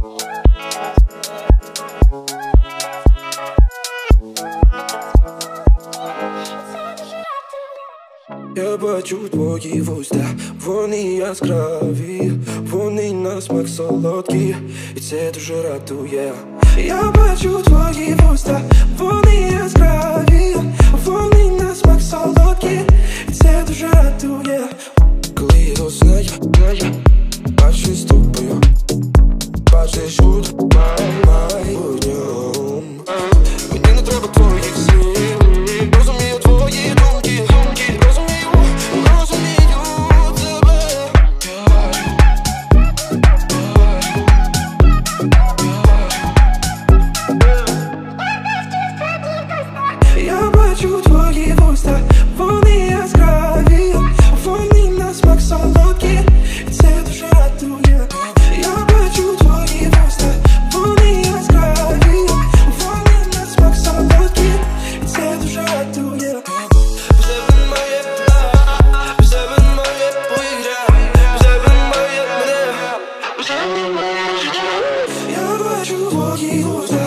Я бачу твої вуста, вони яскраві, вони на смак солодкі, і це дуже радує. Я бачу твої вуста, вони яскраві, вони на смак солодкі, і це дуже радує. Коли я знаю, бачу з тобою, бачиш у майбутньому. Мені не треба твоїх слів, розумію твої думки. Я бачу твої вуста, вони яскраві, вони на смак солодкі, і це дуже радує. Я бачу твої вуста, вони яскраві, вони на смак солодкі, і це дуже радує. В тебе моє план, в тебе моє повітря, в тебе моє мене, в тебе моє життя. Я бачу твої вуста.